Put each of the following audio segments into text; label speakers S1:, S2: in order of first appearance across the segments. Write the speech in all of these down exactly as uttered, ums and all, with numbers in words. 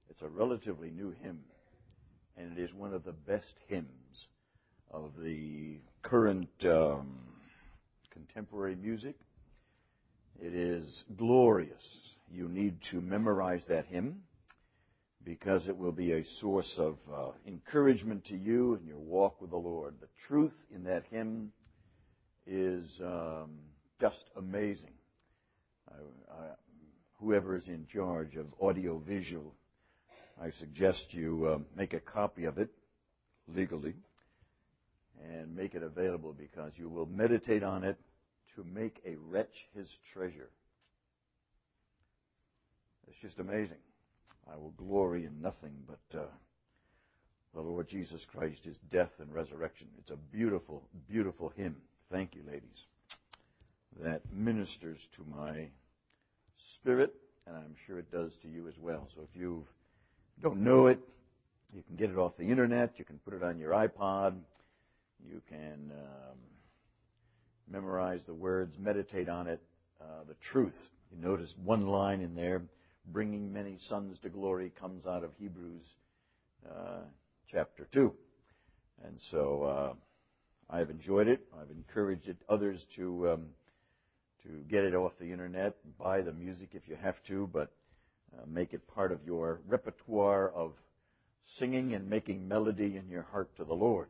S1: It's a relatively new hymn, and it is one of the best hymns of the current um, contemporary music. It is glorious. You need to memorize that hymn because it will be a source of uh, encouragement to you in your walk with the Lord. The truth in that hymn is um, just amazing. I, I, whoever is in charge of audio-visual, I suggest you uh, make a copy of it legally and make it available, because you will meditate on it to make a wretch his treasure. It's just amazing. I will glory in nothing but uh, the Lord Jesus Christ, His death and resurrection. It's a beautiful, beautiful hymn. Thank you, ladies. That ministers to my spirit, and I'm sure it does to you as well. So if you don't know it, you can get it off the internet. You can put it on your iPod. You can um, memorize the words, meditate on it, uh, the truth. You notice one line in there, bringing many sons to glory, comes out of Hebrews uh, chapter two. And so uh, I've enjoyed it. I've encouraged it, others to um, to get it off the internet, buy the music if you have to, but uh, make it part of your repertoire of singing and making melody in your heart to the Lord.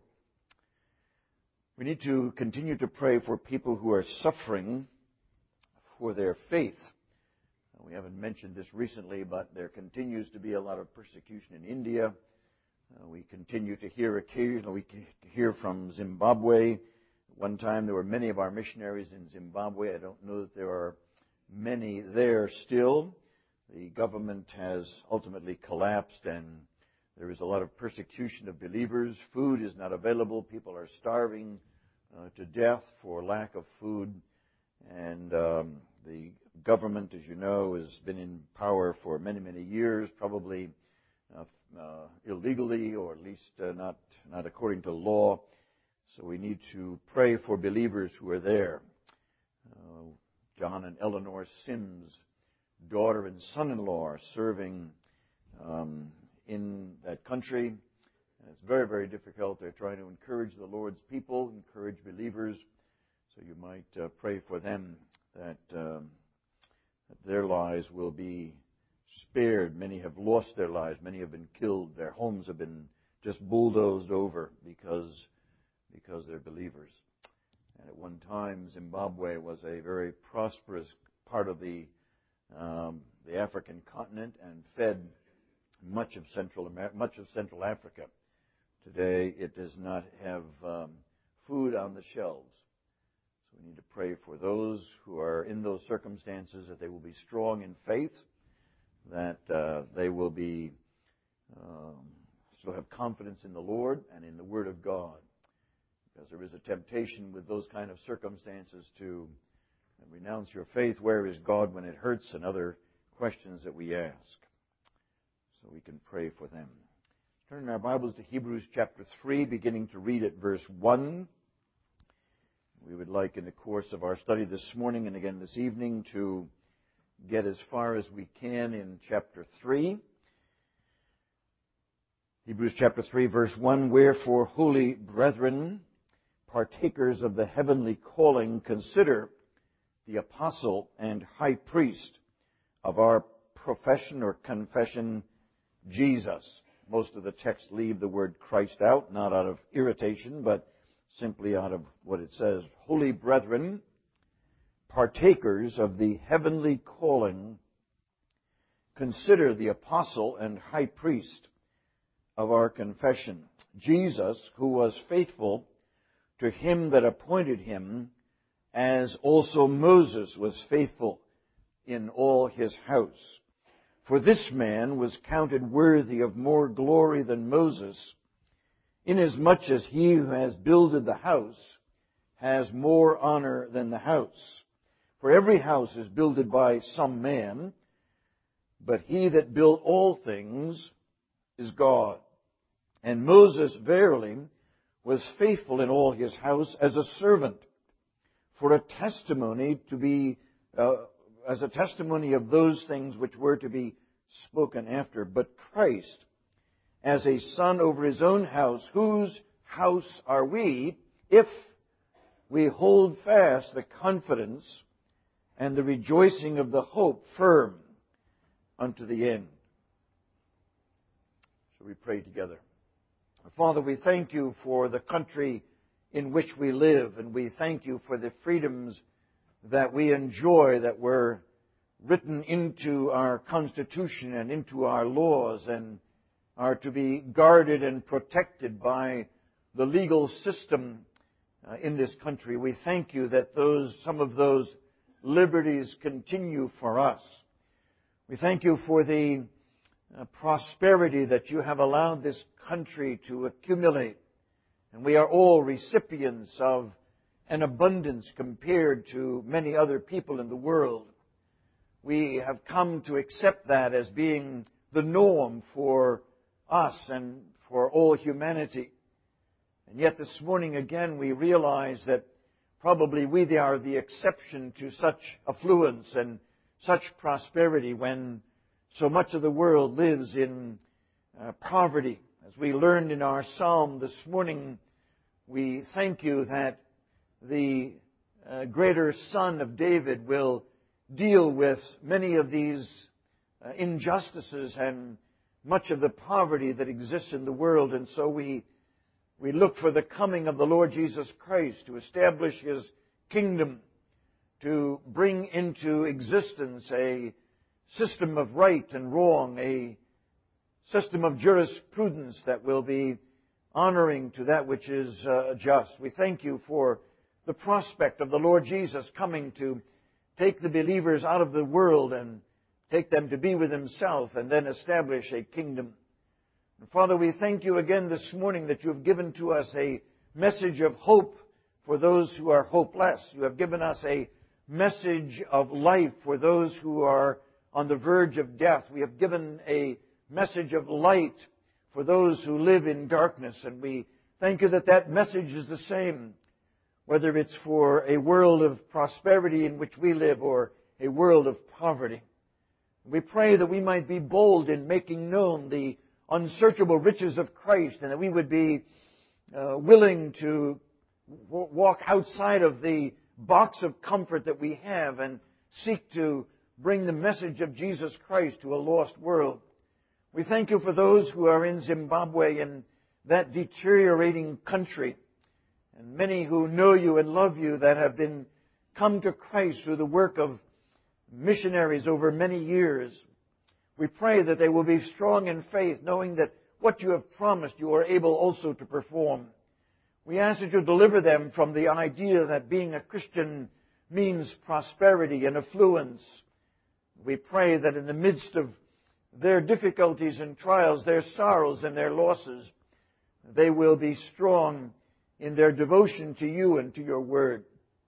S1: We need to continue to pray for people who are suffering for their faith. We haven't mentioned this recently, but there continues to be a lot of persecution in India. Uh, we continue to hear occasionally, we hear from Zimbabwe. One time there were many of our missionaries in Zimbabwe. I don't know that there are many there still. The government has ultimately collapsed, and there is a lot of persecution of believers. Food is not available. People are starving uh, to death for lack of food. And um, the government, as you know, has been in power for many, many years, probably uh, uh, illegally, or at least uh, not, not according to law. So we need to pray for believers who are there. Uh, John and Eleanor Sims, daughter and son-in-law, are serving um, in that country. And it's very, very difficult. They're trying to encourage the Lord's people, encourage believers. So you might uh, pray for them that, um, that their lives will be spared. Many have lost their lives. Many have been killed. Their homes have been just bulldozed over because, because they're believers. And at one time, Zimbabwe was a very prosperous part of the um, the African continent and fed much of Central America, much of Central Africa. Today, it does not have um, food on the shelves. So we need to pray for those who are in those circumstances, that they will be strong in faith, that uh, they will be um, still have confidence in the Lord and in the Word of God. Because there is a temptation with those kind of circumstances to renounce your faith. Where is God when it hurts? And other questions that we ask. So we can pray for them. Turn our Bibles to Hebrews chapter three, beginning to read at verse one. We would like, in the course of our study this morning and again this evening, to get as far as we can in chapter three. Hebrews chapter three, verse one, "Wherefore, holy brethren, partakers of the heavenly calling, consider the apostle and high priest of our profession or confession, Jesus." Most of the texts leave the word Christ out, not out of irritation, but simply out of what it says. "Holy brethren, partakers of the heavenly calling, consider the apostle and high priest of our confession, Jesus, who was faithful to him that appointed him, as also Moses was faithful in all his house. For this man was counted worthy of more glory than Moses, inasmuch as he who has builded the house has more honor than the house. For every house is builded by some man, but he that built all things is God. And Moses verily was faithful in all his house as a servant, for a testimony to be, uh, as a testimony of those things which were to be spoken after, but Christ as a son over his own house, whose house are we, if we hold fast the confidence and the rejoicing of the hope firm unto the end. So we pray together. Father, we thank you for the country in which we live, and we thank you for the freedoms that we enjoy that were written into our Constitution and into our laws and are to be guarded and protected by the legal system uh, in this country. We thank you that those, some of those liberties continue for us. We thank you for the uh, prosperity that you have allowed this country to accumulate. And we are all recipients of an abundance compared to many other people in the world. We have come to accept that as being the norm for us and for all humanity. And yet this morning again we realize that probably we are the exception to such affluence and such prosperity when so much of the world lives in uh, poverty. As we learned in our psalm this morning, we thank you that the uh, greater Son of David will deal with many of these uh, injustices and much of the poverty that exists in the world. And so we we look for the coming of the Lord Jesus Christ to establish His kingdom, to bring into existence a system of right and wrong, a system of jurisprudence that will be honoring to that which is uh, just. We thank you for the prospect of the Lord Jesus coming to take the believers out of the world and take them to be with Himself and then establish a kingdom. And Father, we thank you again this morning that you have given to us a message of hope for those who are hopeless. You have given us a message of life for those who are on the verge of death. We have given a message of light for those who live in darkness. And we thank you that that message is the same, whether it's for a world of prosperity in which we live or a world of poverty. We pray that we might be bold in making known the unsearchable riches of Christ, and that we would be uh, willing to w- walk outside of the box of comfort that we have and seek to bring the message of Jesus Christ to a lost world. We thank you for those who are in Zimbabwe, in that deteriorating country, and many who know you and love you that have been come to Christ through the work of missionaries over many years. We pray that they will be strong in faith, knowing that what you have promised you are able also to perform. We ask that you deliver them from the idea that being a Christian means prosperity and affluence. We pray that in the midst of their difficulties and trials, their sorrows and their losses, they will be strong in their devotion to you and to your word.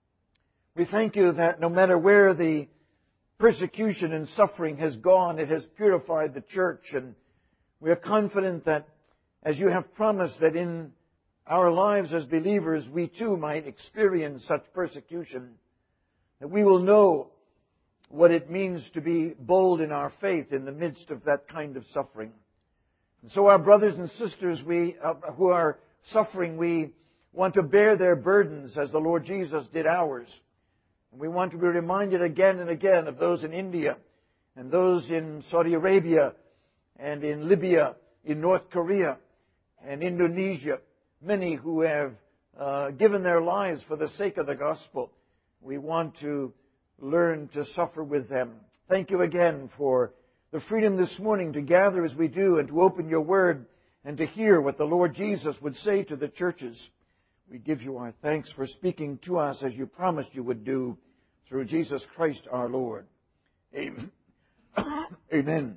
S1: We thank you that no matter where the persecution and suffering has gone, it has purified the church, and we are confident that as you have promised that in our lives as believers we too might experience such persecution, that we will know what it means to be bold in our faith in the midst of that kind of suffering. And so our brothers and sisters we uh, who are suffering, we want to bear their burdens as the Lord Jesus did ours. And we want to be reminded again and again of those in India and those in Saudi Arabia and in Libya, in North Korea and Indonesia, many who have uh, given their lives for the sake of the gospel. We want to learn to suffer with them. Thank you again for the freedom this morning to gather as we do and to open your word and to hear what the Lord Jesus would say to the churches. We give you our thanks for speaking to us as you promised you would do through Jesus Christ our Lord. Amen. Amen.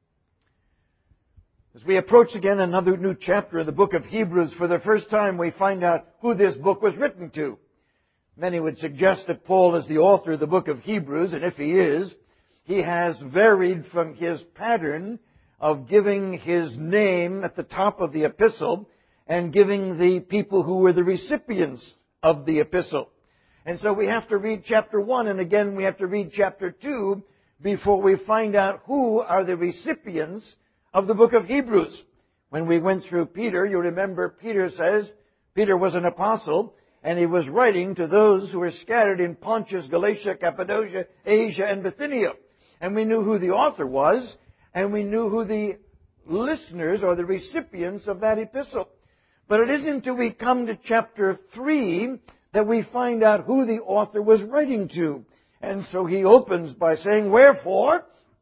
S1: As we approach again another new chapter of the book of Hebrews, for the first time we find out who this book was written to. Many would suggest that Paul is the author of the book of Hebrews, and if he is, he has varied from his pattern of giving his name at the top of the epistle and giving the people who were the recipients of the epistle. And so we have to read chapter one, and again we have to read chapter two, before we find out who are the recipients of the book of Hebrews. When we went through Peter, you remember Peter says, Peter was an apostle, and he was writing to those who were scattered in Pontus, Galatia, Cappadocia, Asia, and Bithynia. And we knew who the author was, and we knew who the listeners or the recipients of that epistle. But it isn't until we come to chapter three that we find out who the author was writing to. And so he opens by saying, "Wherefore,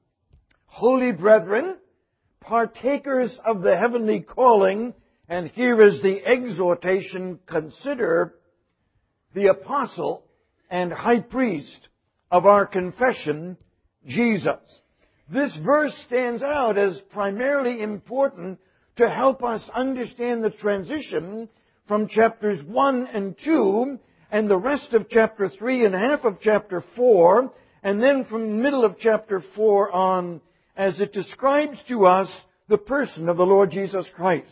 S1: holy brethren, partakers of the heavenly calling," and here is the exhortation, "consider the apostle and high priest of our confession, Jesus." This verse stands out as primarily important to help us understand the transition from chapters one and two and the rest of chapter three and half of chapter four, and then from the middle of chapter four on, as it describes to us the person of the Lord Jesus Christ.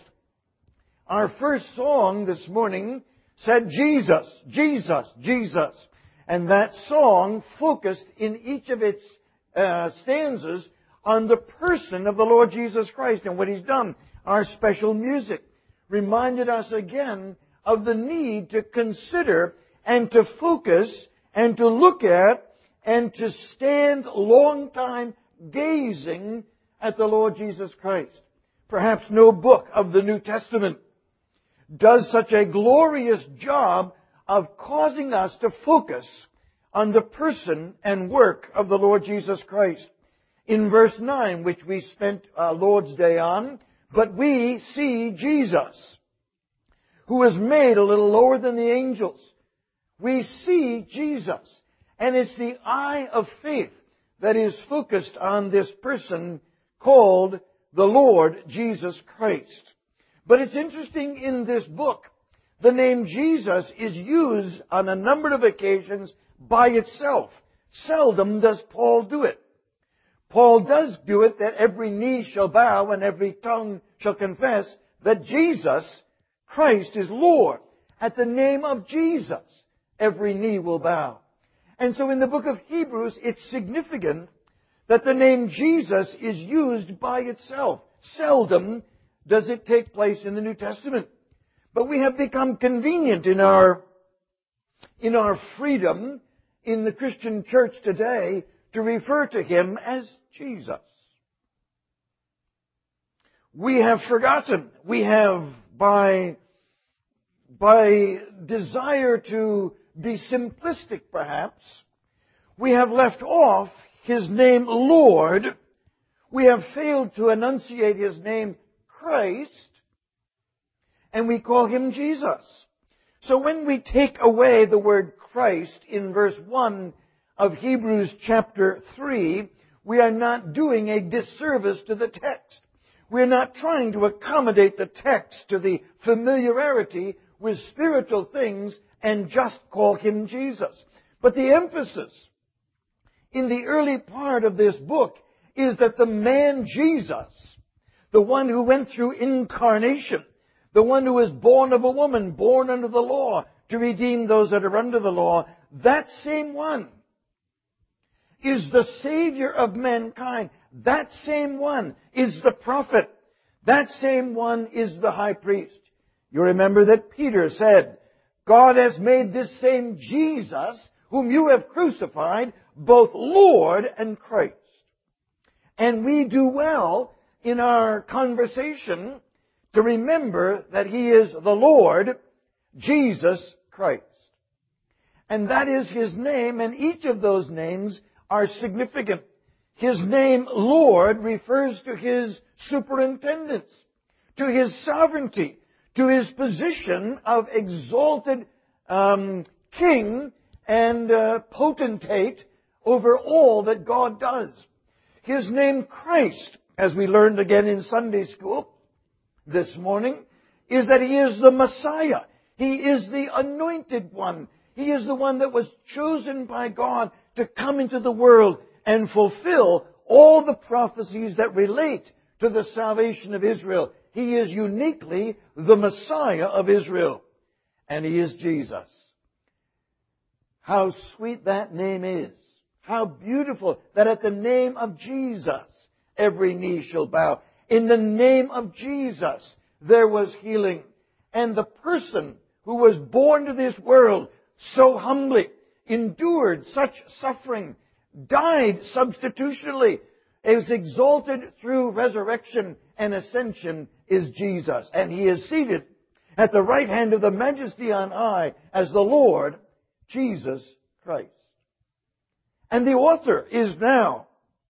S1: Our first song this morning said Jesus, Jesus, Jesus. And that song focused in each of its uh, stanzas on the person of the Lord Jesus Christ and what He's done. Our special music reminded us again of the need to consider and to focus and to look at and to stand long time gazing at the Lord Jesus Christ. Perhaps no book of the New Testament does such a glorious job of causing us to focus on the person and work of the Lord Jesus Christ. In verse nine, which we spent uh, Lord's Day on, "But we see Jesus, who was made a little lower than the angels." We see Jesus. And it's the eye of faith that is focused on this person called the Lord Jesus Christ. But it's interesting in this book, the name Jesus is used on a number of occasions by itself. Seldom does Paul do it. Paul does do it that every knee shall bow and every tongue shall confess that Jesus Christ is Lord. At the name of Jesus, every knee will bow. And so in the book of Hebrews, it's significant that the name Jesus is used by itself. Seldom does it take place in the New Testament. But we have become convenient in our, in our freedom in the Christian church today to refer to Him as Jesus. We have forgotten, we have by, by desire to be simplistic perhaps, we have left off His name Lord. We have failed to enunciate His name Christ, and we call Him Jesus. So when we take away the word Christ in verse one of Hebrews chapter three, we are not doing a disservice to the text. We're not trying to accommodate the text to the familiarity with spiritual things and just call Him Jesus. But the emphasis in the early part of this book is that the man Jesus, the one who went through incarnation, the one who was born of a woman, born under the law, to redeem those that are under the law, that same one is the Savior of mankind. That same one is the prophet. That same one is the high priest. You remember that Peter said, God has made this same Jesus, whom you have crucified, both Lord and Christ. And we do well in our conversation to remember that He is the Lord Jesus Christ. And that is His name, and each of those names are significant. His name, Lord, refers to His superintendence, to His sovereignty, to His position of exalted um, king and uh, potentate over all that God does. His name, Christ, as we learned again in Sunday school this morning, is that He is the Messiah. He is the anointed one. He is the one that was chosen by God to come into the world and fulfill all the prophecies that relate to the salvation of Israel. He is uniquely the Messiah of Israel. And He is Jesus. How sweet that name is. How beautiful that at the name of Jesus, every knee shall bow. In the name of Jesus, there was healing. And the person who was born to this world so humbly, endured such suffering, died substitutionally, is exalted through resurrection and ascension, is Jesus. And He is seated at the right hand of the Majesty on high as the Lord Jesus Christ. And the author is now,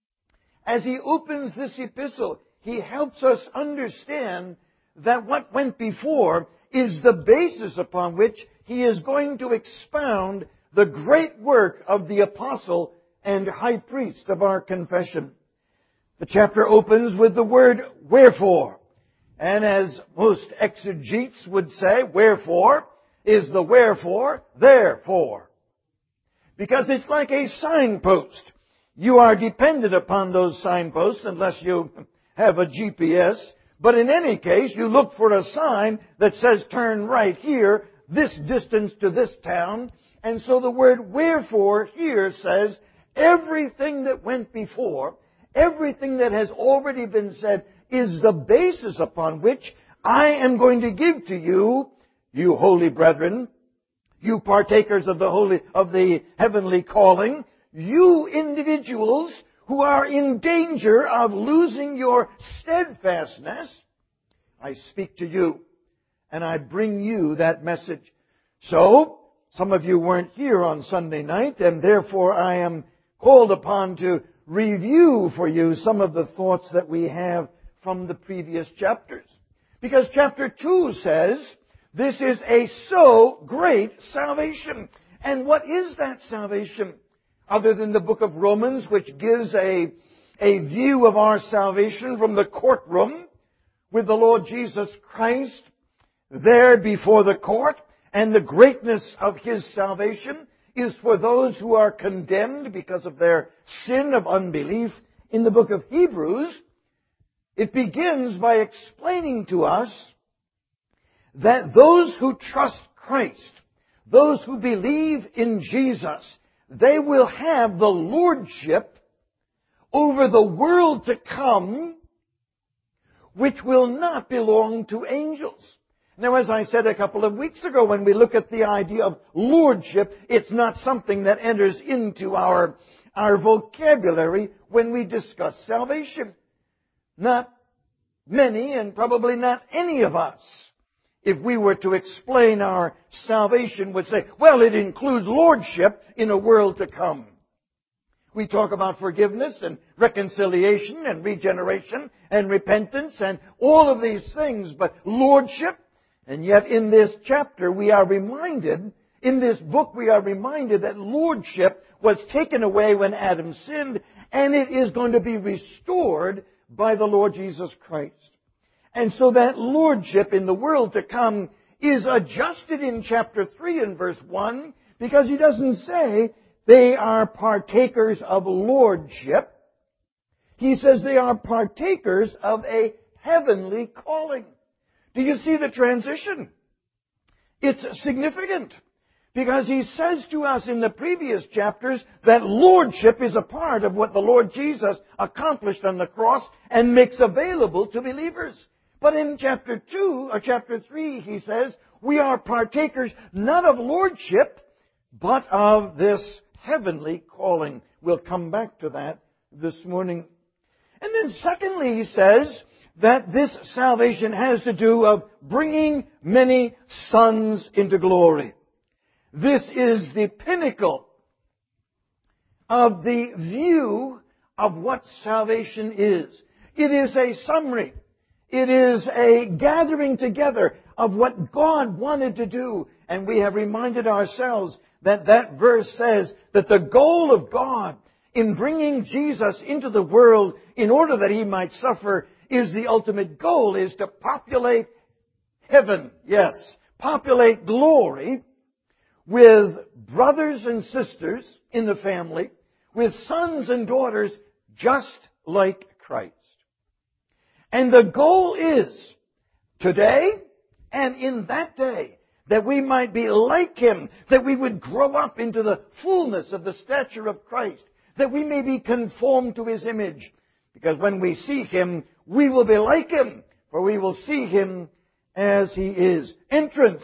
S1: as he opens this epistle, he helps us understand that what went before is the basis upon which he is going to expound the great work of the apostle and high priest of our confession. The chapter opens with the word wherefore. And as most exegetes would say, wherefore is the wherefore therefore. Because it's like a signpost. You are dependent upon those signposts unless you have a G P S. But in any case, you look for a sign that says turn right here, this distance to this town. And so the word wherefore here says everything that went before, everything that has already been said, is the basis upon which I am going to give to you, you holy brethren, you partakers of the holy, of the heavenly calling, you individuals who are in danger of losing your steadfastness. I speak to you and I bring you that message. So, some of you weren't here on Sunday night, and therefore I am called upon to review for you some of the thoughts that we have from the previous chapters. Because chapter two says, this is a so great salvation. And what is that salvation? Other than the book of Romans, which gives a, a view of our salvation from the courtroom with the Lord Jesus Christ there before the court, and the greatness of His salvation is for those who are condemned because of their sin of unbelief. In the book of Hebrews, it begins by explaining to us that those who trust Christ, those who believe in Jesus, they will have the lordship over the world to come, which will not belong to angels. Now, as I said a couple of weeks ago, when we look at the idea of lordship, it's not something that enters into our, our vocabulary when we discuss salvation. Not many, and probably not any of us, if we were to explain our salvation, would say, well, it includes lordship in a world to come. We talk about forgiveness and reconciliation and regeneration and repentance and all of these things, but lordship. And yet in this chapter we are reminded, in this book we are reminded that lordship was taken away when Adam sinned, and it is going to be restored by the Lord Jesus Christ. And so that lordship in the world to come is adjusted in chapter three and verse one, because he doesn't say they are partakers of lordship. He says they are partakers of a heavenly calling. Do you see the transition? It's significant, because he says to us in the previous chapters that lordship is a part of what the Lord Jesus accomplished on the cross and makes available to believers. But in chapter two, or chapter three, he says, we are partakers not of lordship, but of this heavenly calling. We'll come back to that this morning. And then secondly, he says that this salvation has to do of bringing many sons into glory. This is the pinnacle of the view of what salvation is. It is a summary. It is a gathering together of what God wanted to do. And we have reminded ourselves that that verse says that the goal of God in bringing Jesus into the world in order that He might suffer is the ultimate goal, is to populate heaven. Yes, populate glory with brothers and sisters in the family, with sons and daughters just like Christ. And the goal is, today and in that day, that we might be like Him, that we would grow up into the fullness of the stature of Christ, that we may be conformed to His image. Because when we see Him, we will be like Him, for we will see Him as He is. Entrance.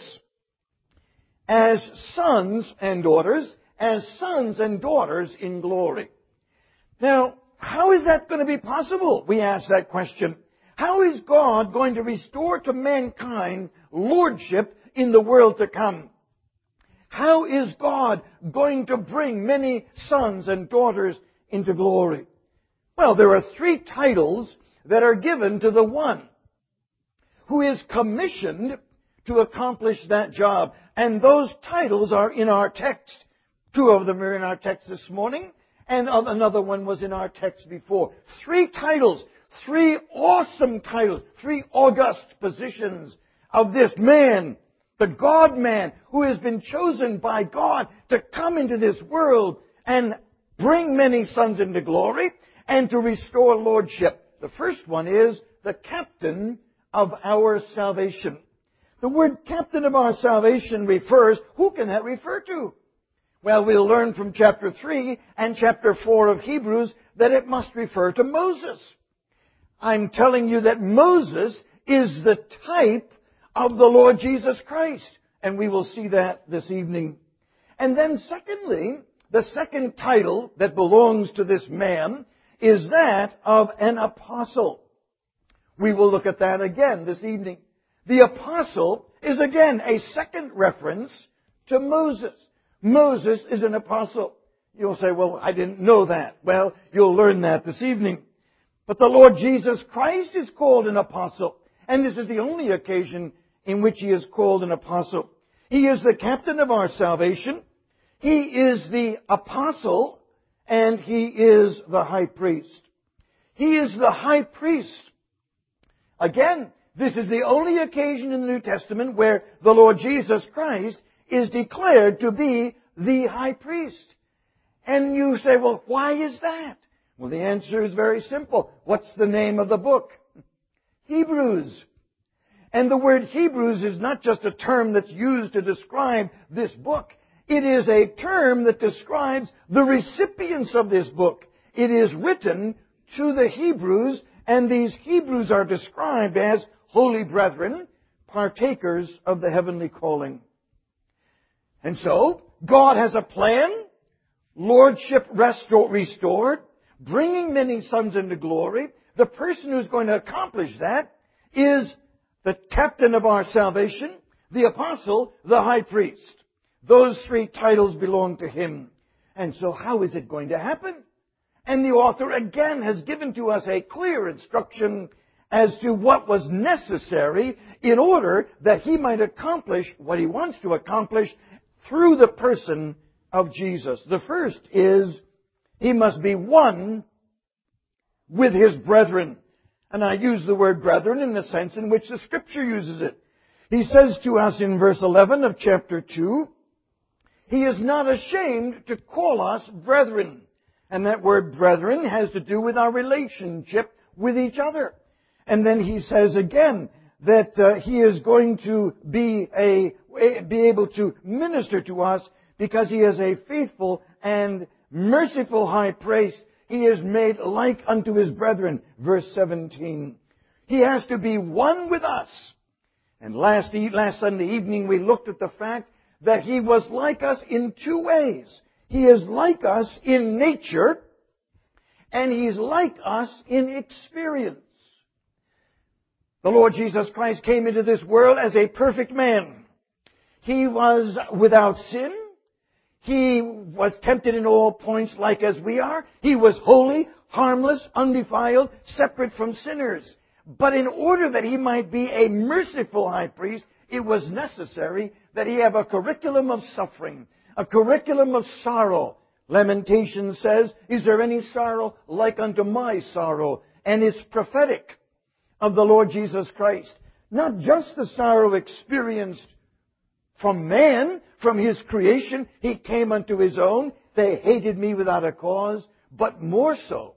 S1: As sons and daughters, as sons and daughters in glory. Now, how is that going to be possible? We ask that question. How is God going to restore to mankind lordship in the world to come? How is God going to bring many sons and daughters into glory? Well, there are three titles that are given to the one who is commissioned to accomplish that job. And those titles are in our text. Two of them are in our text this morning, and another one was in our text before. Three titles, three awesome titles, three august positions of this man, the God-man, who has been chosen by God to come into this world and bring many sons into glory and to restore lordship. The first one is the captain of our salvation. The word captain of our salvation refers, who can that refer to? Well, we'll learn from chapter three and chapter four of Hebrews that it must refer to Moses. I'm telling you that Moses is the type of the Lord Jesus Christ. And we will see that this evening. And then secondly, the second title that belongs to this man is that of an apostle. We will look at that again this evening. The apostle is again a second reference to Moses. Moses is an apostle. You'll say, well, I didn't know that. Well, you'll learn that this evening. But the Lord Jesus Christ is called an apostle. And this is the only occasion in which He is called an apostle. He is the captain of our salvation. He is the apostle. And He is the high priest. He is the high priest. Again, this is the only occasion in the New Testament where the Lord Jesus Christ is declared to be the high priest. And you say, well, why is that? Well, the answer is very simple. What's the name of the book? Hebrews. And the word Hebrews is not just a term that's used to describe this book. It is a term that describes the recipients of this book. It is written to the Hebrews, and these Hebrews are described as holy brethren, partakers of the heavenly calling. And so, God has a plan, lordship restored, bringing many sons into glory. The person who's going to accomplish that is the captain of our salvation, the apostle, the high priest. Those three titles belong to Him. And so how is it going to happen? And the author again has given to us a clear instruction as to what was necessary in order that He might accomplish what He wants to accomplish through the person of Jesus. The first is, He must be one with His brethren. And I use the word brethren in the sense in which the Scripture uses it. He says to us in verse eleven of chapter two, He is not ashamed to call us brethren. And that word brethren has to do with our relationship with each other. And then He says again that uh, He is going to be a be able to minister to us because He is a faithful and merciful high priest. He is made like unto His brethren. Verse seventeen. He has to be one with us. And last, last Sunday evening we looked at the fact that He was like us in two ways. He is like us in nature, and He's like us in experience. The Lord Jesus Christ came into this world as a perfect man. He was without sin. He was tempted in all points like as we are. He was holy, harmless, undefiled, separate from sinners. But in order that He might be a merciful high priest, it was necessary that He have a curriculum of suffering, a curriculum of sorrow. Lamentations says, is there any sorrow like unto my sorrow? And it's prophetic of the Lord Jesus Christ. Not just the sorrow experienced from man, from His creation. He came unto His own. They hated Me without a cause. But more so,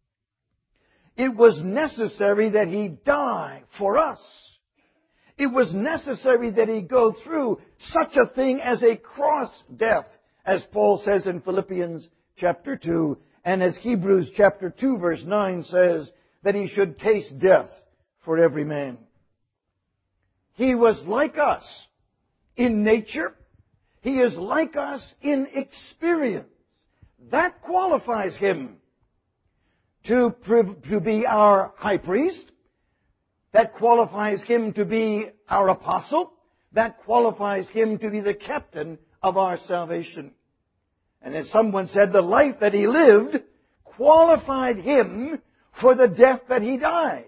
S1: it was necessary that He die for us. It was necessary that He go through such a thing as a cross death, as Paul says in Philippians chapter two, And as Hebrews chapter two verse nine says, that He should taste death for every man. He was like us in nature. He is like us in experience. That qualifies Him to, to be our high priest. That qualifies Him to be our apostle. That qualifies Him to be the captain of our salvation. And as someone said, the life that He lived qualified Him for the death that He died.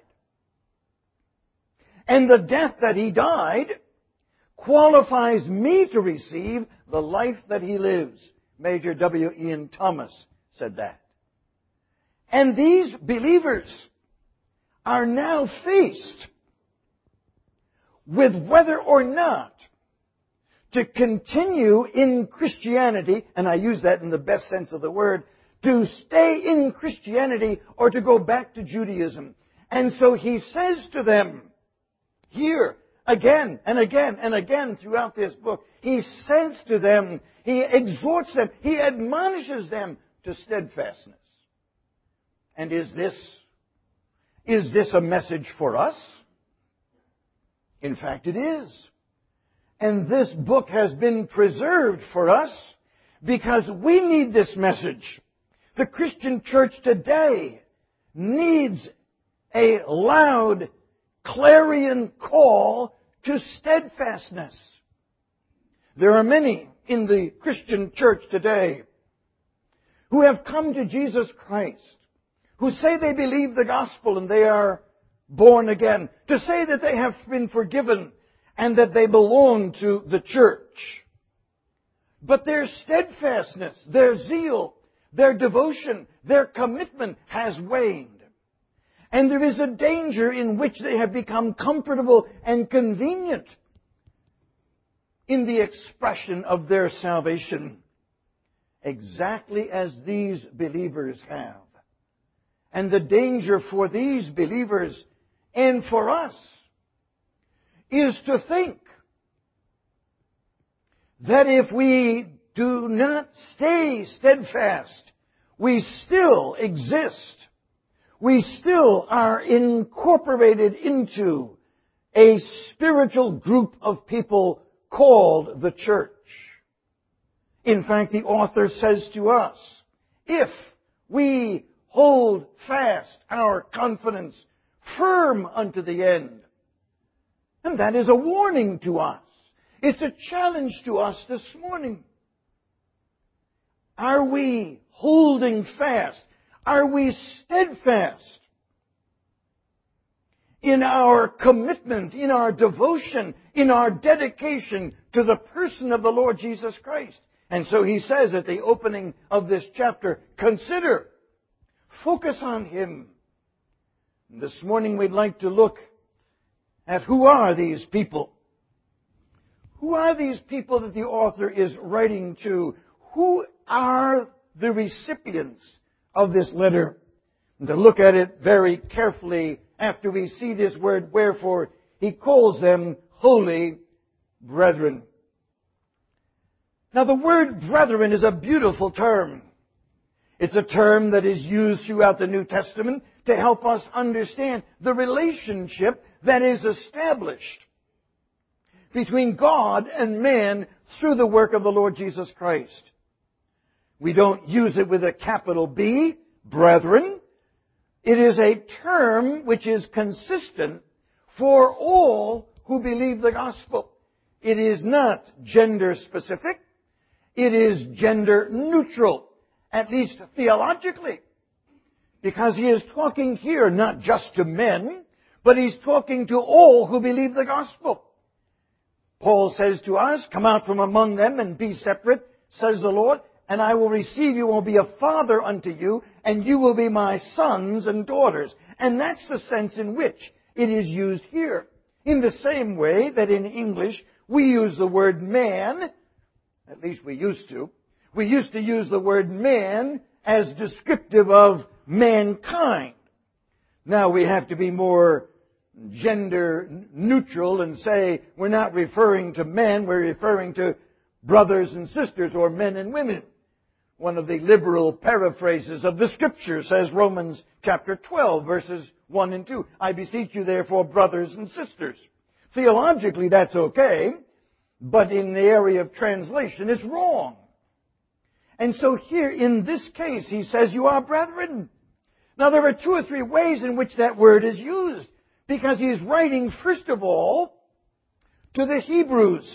S1: And the death that He died qualifies me to receive the life that He lives. Major W. Ian Thomas said that. And these believers are now faced with whether or not to continue in Christianity, and I use that in the best sense of the word, to stay in Christianity or to go back to Judaism. And so He says to them, here, again and again and again throughout this book, He says to them, He exhorts them, He admonishes them to steadfastness. And is this, is this a message for us? In fact, it is. And this book has been preserved for us because we need this message. The Christian church today needs a loud clarion call to steadfastness. There are many in the Christian church today who have come to Jesus Christ, who say they believe the gospel and they are born again, to say that they have been forgiven and that they belong to the church. But their steadfastness, their zeal, their devotion, their commitment has waned. And there is a danger in which they have become comfortable and convenient in the expression of their salvation, exactly as these believers have. And the danger for these believers and for us is to think that if we do not stay steadfast, we still exist. We still are incorporated into a spiritual group of people called the church. In fact, the author says to us, if we hold fast our confidence firm unto the end. And that is a warning to us. It's a challenge to us this morning. Are we holding fast? Are we steadfast in our commitment, in our devotion, in our dedication to the person of the Lord Jesus Christ? And so he says at the opening of this chapter, consider, focus on Him. This morning we'd like to look at who are these people. Who are these people that the author is writing to? Who are the recipients of this letter? And to look at it very carefully after we see this word wherefore, he calls them holy brethren. Now the word brethren is a beautiful term. It's a term that is used throughout the New Testament to help us understand the relationship that is established between God and man through the work of the Lord Jesus Christ. We don't use it with a capital B, brethren. It is a term which is consistent for all who believe the gospel. It is not gender specific. It is gender neutral, at least theologically. Because he is talking here not just to men, but he's talking to all who believe the gospel. Paul says to us, come out from among them and be separate, says the Lord, and I will receive you, will be a father unto you, and you will be my sons and daughters. And that's the sense in which it is used here. In the same way that in English we use the word man, at least we used to, we used to use the word man as descriptive of mankind. Now we have to be more gender neutral and say we're not referring to men, we're referring to brothers and sisters or men and women. one of the liberal paraphrases of the Scripture says Romans chapter twelve, verses one and two. I beseech you, therefore, brothers and sisters. Theologically, that's okay, but in the area of translation, it's wrong. And so here, in this case, he says, you are brethren. Now, there are two or three ways in which that word is used, because he is writing, first of all, to the Hebrews.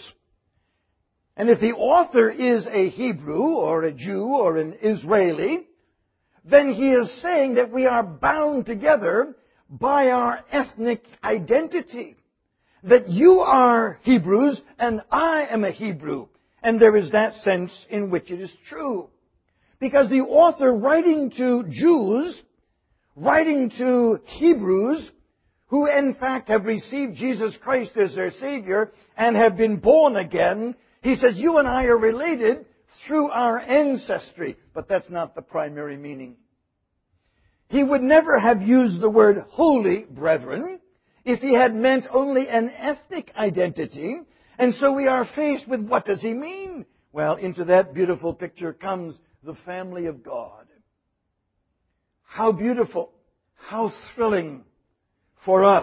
S1: And if the author is a Hebrew, or a Jew, or an Israeli, then he is saying that we are bound together by our ethnic identity. That you are Hebrews and I am a Hebrew. And there is that sense in which it is true. Because the author writing to Jews, writing to Hebrews, who in fact have received Jesus Christ as their Savior and have been born again, he says, you and I are related through our ancestry. But that's not the primary meaning. He would never have used the word holy brethren if he had meant only an ethnic identity. And so we are faced with, what does he mean? Well, into that beautiful picture comes the family of God. How beautiful, how thrilling for us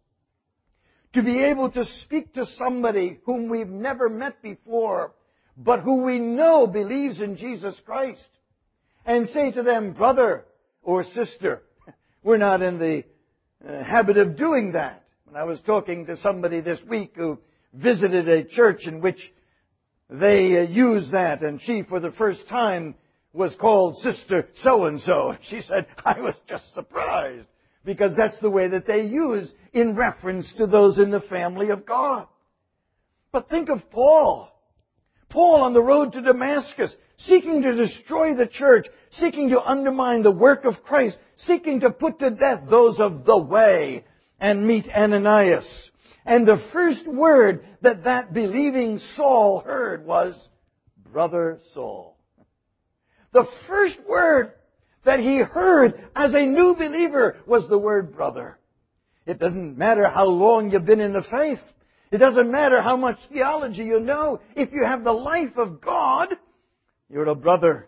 S1: to be able to speak to somebody whom we've never met before, but who we know believes in Jesus Christ, and say to them, brother or sister. We're not in the uh, habit of doing that. When I was talking to somebody this week who visited a church in which they uh, used that, and she, for the first time, was called Sister So-and-so. She said, I was just surprised, because that's the way that they use in reference to those in the family of God. But think of Paul. Paul on the road to Damascus, seeking to destroy the church, seeking to undermine the work of Christ, seeking to put to death those of the way, and meet Ananias. And the first word that that believing Saul heard was, Brother Saul. The first word that he heard as a new believer was the word brother. It doesn't matter how long you've been in the faith. It doesn't matter how much theology you know. If you have the life of God, you're a brother.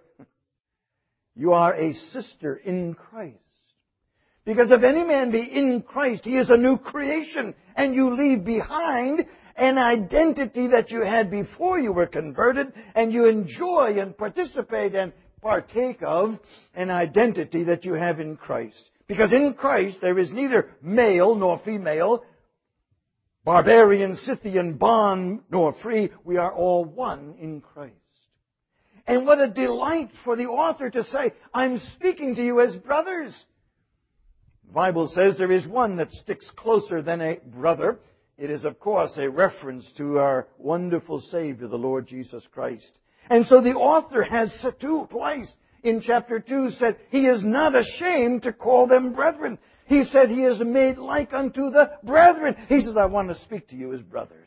S1: You are a sister in Christ. Because if any man be in Christ, he is a new creation. And you leave behind an identity that you had before you were converted, and you enjoy and participate and partake of an identity that you have in Christ. Because in Christ there is neither male nor female, barbarian, Scythian, bond nor free. We are all one in Christ. And what a delight for the author to say, I'm speaking to you as brothers. The Bible says there is one that sticks closer than a brother. It is, of course, a reference to our wonderful Savior, the Lord Jesus Christ. And so the author has two, twice in chapter two said, he is not ashamed to call them brethren. He said he is made like unto the brethren. He says, I want to speak to you as brothers.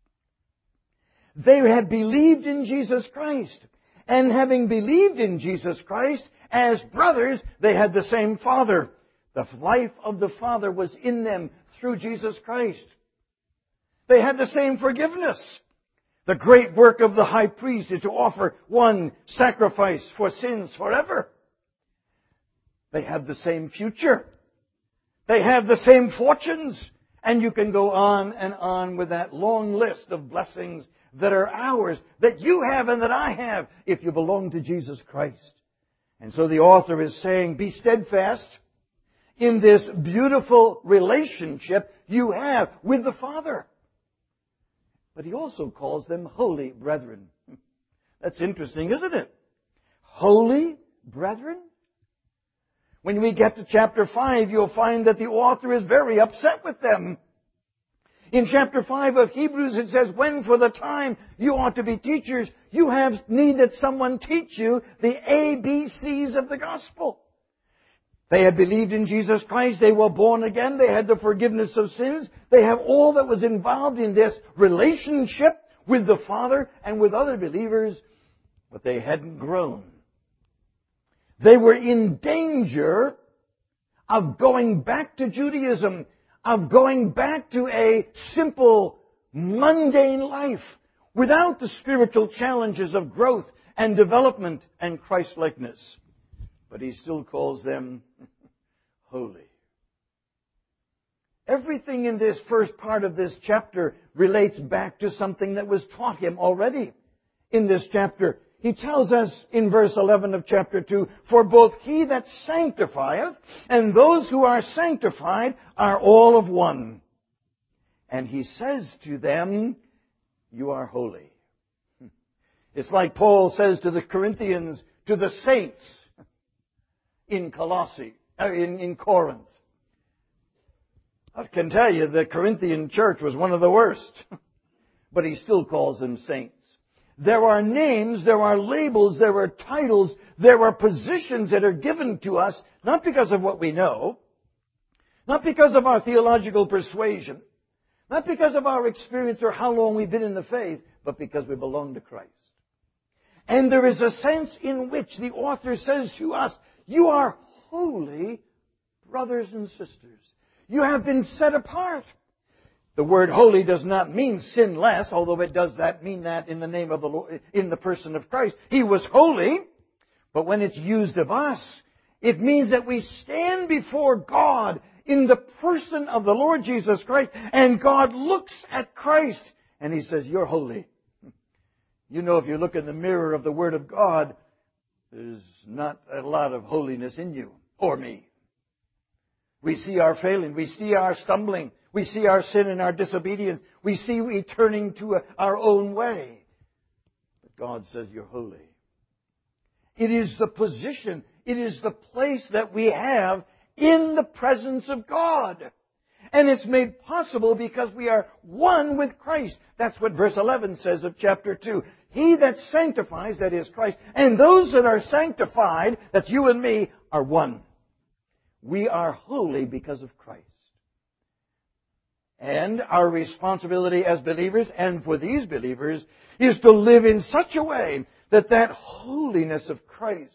S1: They had believed in Jesus Christ. And having believed in Jesus Christ as brothers, they had the same Father. The life of the Father was in them through Jesus Christ. They had the same forgiveness. The great work of the high priest is to offer one sacrifice for sins forever. They have the same future. They have the same fortunes. And you can go on and on with that long list of blessings that are ours, that you have and that I have, if you belong to Jesus Christ. And so the author is saying, be steadfast in this beautiful relationship you have with the Father. But he also calls them holy brethren. That's interesting, isn't it? Holy brethren? When we get to chapter five, you'll find that the author is very upset with them. In chapter five of Hebrews, it says, when for the time you ought to be teachers, you have need that someone teach you the A B Cs of the gospel. They had believed in Jesus Christ. They were born again. They had the forgiveness of sins. They have all that was involved in this relationship with the Father and with other believers, but they hadn't grown. They were in danger of going back to Judaism, of going back to a simple, mundane life without the spiritual challenges of growth and development and Christ-likeness. But he still calls them holy. Everything in this first part of this chapter relates back to something that was taught him already in this chapter. He tells us in verse eleven of chapter two, "For both he that sanctifieth and those who are sanctified are all of one. And he says to them, you are holy." It's like Paul says to the Corinthians, to the saints in Colossae, uh, in, in Corinth. I can tell you the Corinthian church was one of the worst. But he still calls them saints. There are names, there are labels, there are titles, there are positions that are given to us, not because of what we know, not because of our theological persuasion, not because of our experience or how long we've been in the faith, but because we belong to Christ. And there is a sense in which the author says to us, you are holy, brothers and sisters. You have been set apart. The word holy does not mean sinless, although it does that mean that in the name of the Lord, in the person of Christ. He was holy, but when it's used of us, it means that we stand before God in the person of the Lord Jesus Christ, and God looks at Christ and He says, you're holy. You know, if you look in the mirror of the Word of God, there's not a lot of holiness in you or me. We see our failing. We see our stumbling. We see our sin and our disobedience. We see we turning to our own way. But God says you're holy. It is the position, it is the place that we have in the presence of God. And it's made possible because we are one with Christ. That's what verse eleven says of chapter two. He that sanctifies, that is Christ, and those that are sanctified, that's you and me, are one. We are holy because of Christ. And our responsibility as believers, and for these believers, is to live in such a way that that holiness of Christ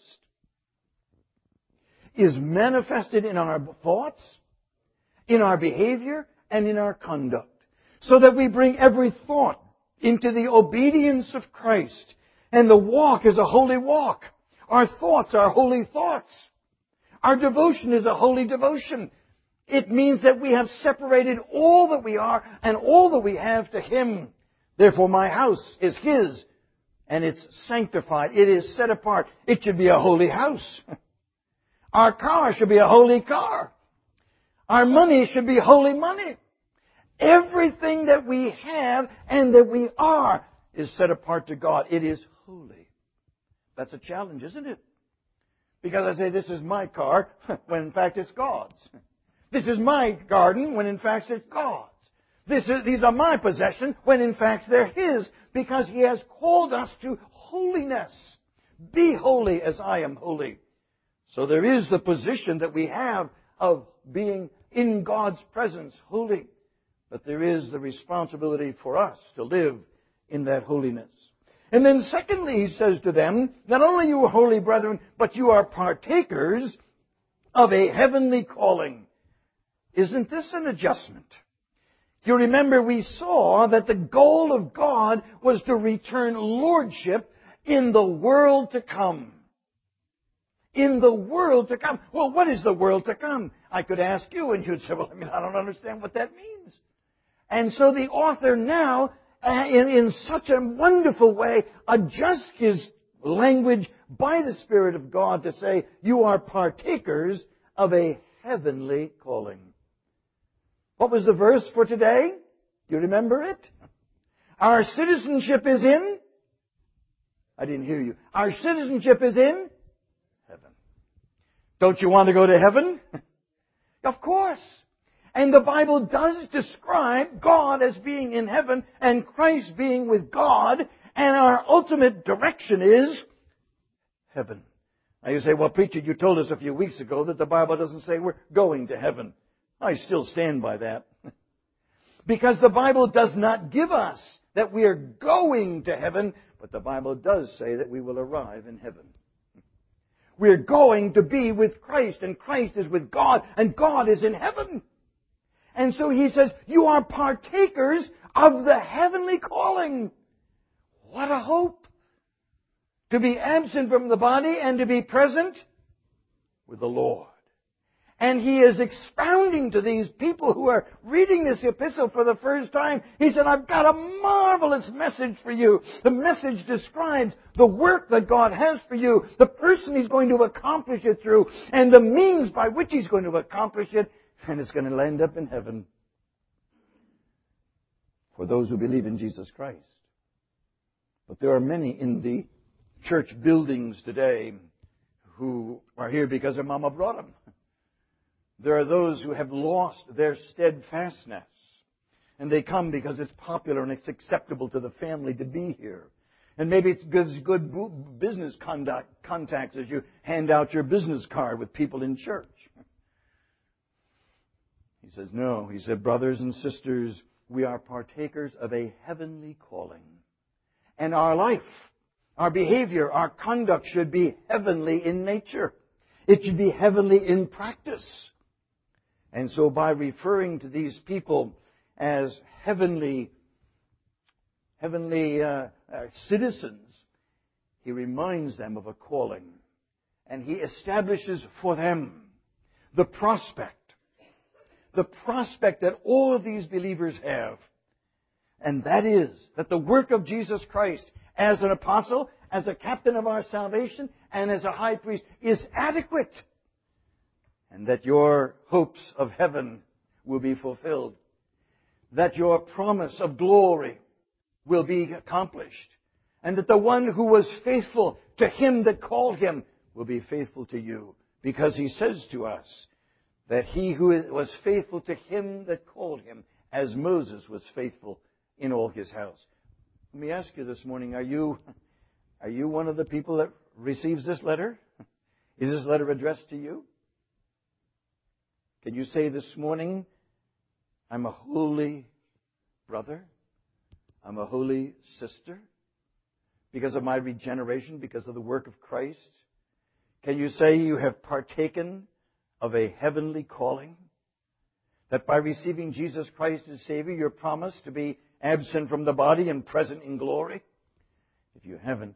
S1: is manifested in our thoughts, in our behavior, and in our conduct. So that we bring every thought into the obedience of Christ. And the walk is a holy walk. Our thoughts are holy thoughts. Our devotion is a holy devotion. It means that we have separated all that we are and all that we have to Him. Therefore, my house is His, and it's sanctified. It is set apart. It should be a holy house. Our car should be a holy car. Our money should be holy money. Everything that we have and that we are is set apart to God. It is holy. That's a challenge, isn't it? Because I say, this is my car, when in fact it's God's. This is my garden, when in fact it's God's. This is, these are my possessions, when in fact they're His, because He has called us to holiness. Be holy as I am holy. So there is the position that we have of being in God's presence, holy. But there is the responsibility for us to live in that holiness. And then secondly, he says to them, not only you are holy, brethren, but you are partakers of a heavenly calling. Isn't this an adjustment? You remember we saw that the goal of God was to return lordship in the world to come. In the world to come. Well, what is the world to come? I could ask you and you'd say, well, I mean, I don't understand what that means. And so the author now, uh, in, in such a wonderful way, adjusts his language by the Spirit of God to say, you are partakers of a heavenly calling. What was the verse for today? Do you remember it? Our citizenship is in? I didn't hear you. Our citizenship is in? Heaven. Don't you want to go to heaven? Of course. And the Bible does describe God as being in heaven and Christ being with God, and our ultimate direction is heaven. Now you say, well, preacher, you told us a few weeks ago that the Bible doesn't say we're going to heaven. I still stand by that. Because the Bible does not give us that we are going to heaven, but the Bible does say that we will arrive in heaven. We're going to be with Christ, and Christ is with God, and God is in heaven. And so he says, you are partakers of the heavenly calling. What a hope! to be absent from the body and to be present with the Lord. And he is expounding to these people who are reading this epistle for the first time. He said, I've got a marvelous message for you. The message describes the work that God has for you, the person He's going to accomplish it through, and the means by which He's going to accomplish it, and it's going to end up in heaven for those who believe in Jesus Christ. But there are many in the church buildings today who are here because their mama brought them. There are those who have lost their steadfastness. And they come because it's popular and it's acceptable to the family to be here. And maybe it's good, good business conduct, contacts as you hand out your business card with people in church. He says, no. He said, brothers and sisters, we are partakers of a heavenly calling. And our life, our behavior, our conduct should be heavenly in nature. It should be heavenly in practice. And so by referring to these people as heavenly, heavenly uh, uh, citizens, he reminds them of a calling. And he establishes for them the prospect, the prospect that all of these believers have. And that is that the work of Jesus Christ as an apostle, as a captain of our salvation, and as a high priest is adequate. And that your hopes of heaven will be fulfilled. That your promise of glory will be accomplished. And that the one who was faithful to Him that called him will be faithful to you. Because He says to us that He who was faithful to Him that called him, as Moses was faithful in all his house. Let me ask you this morning, are you, are you one of the people that receives this letter? Is this letter addressed to you? Can you say this morning, I'm a holy brother? I'm a holy sister? Because of my regeneration, because of the work of Christ? Can you say you have partaken of a heavenly calling? That by receiving Jesus Christ as Savior, you're promised to be absent from the body and present in glory? If you haven't,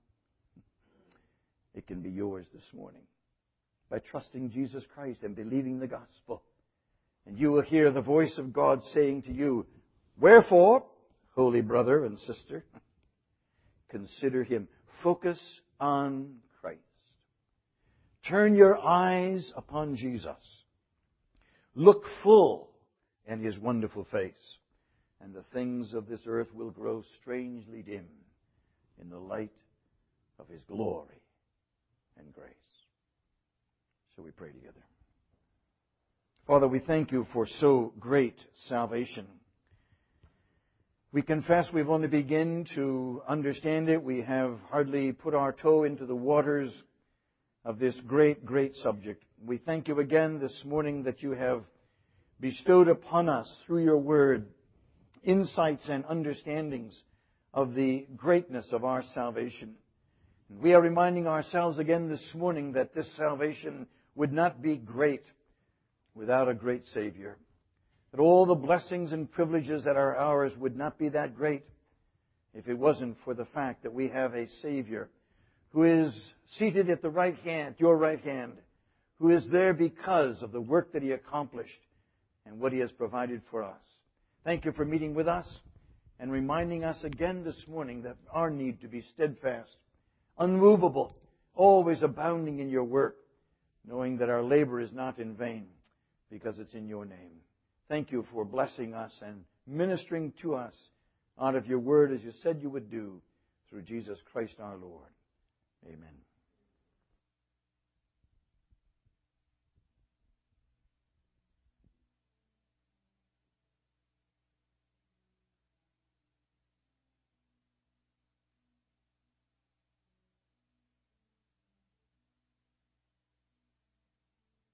S1: it can be yours this morning. By trusting Jesus Christ and believing the gospel. And you will hear the voice of God saying to you, wherefore, holy brother and sister, consider Him. Focus on Christ. Turn your eyes upon Jesus. Look full in His wonderful face. And the things of this earth will grow strangely dim in the light of His glory and grace. Shall we pray together? Father, we thank You for so great salvation. We confess we've only begun to understand it. We have hardly put our toe into the waters of this great, great subject. We thank You again this morning that You have bestowed upon us through Your Word insights and understandings of the greatness of our salvation. And we are reminding ourselves again this morning that this salvation would not be great without a great Savior. That all the blessings and privileges that are ours would not be that great if it wasn't for the fact that we have a Savior who is seated at the right hand, your right hand, who is there because of the work that He accomplished and what He has provided for us. Thank You for meeting with us and reminding us again this morning that our need to be steadfast, unmovable, always abounding in Your work, knowing that our labor is not in vain because it's in Your name. Thank You for blessing us and ministering to us out of Your Word as You said You would do through Jesus Christ our Lord. Amen.